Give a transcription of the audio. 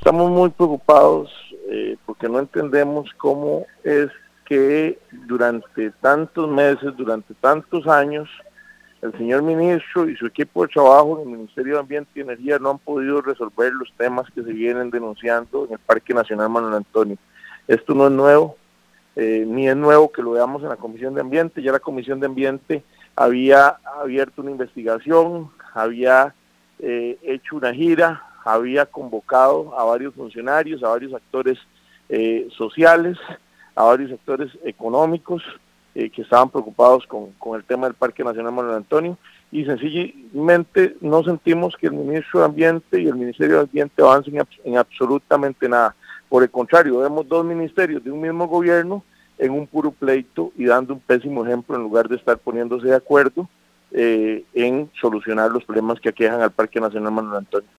estamos muy preocupados porque no entendemos cómo es que durante tantos meses, durante tantos años, el señor ministro y su equipo de trabajo en el Ministerio de Ambiente y Energía no han podido resolver los temas que se vienen denunciando en el Parque Nacional Manuel Antonio. Esto no es nuevo, ni es nuevo que lo veamos en la Comisión de Ambiente. Ya la Comisión de Ambiente había abierto una investigación, había hecho una gira, había convocado a varios funcionarios, a varios actores sociales, a varios actores económicos que estaban preocupados con el tema del Parque Nacional Manuel Antonio, y sencillamente no sentimos que el Ministro de Ambiente y el Ministerio de Ambiente avancen en absolutamente nada. Por el contrario, vemos dos ministerios de un mismo gobierno en un puro pleito y dando un pésimo ejemplo en lugar de estar poniéndose de acuerdo en solucionar los problemas que aquejan al Parque Nacional Manuel Antonio.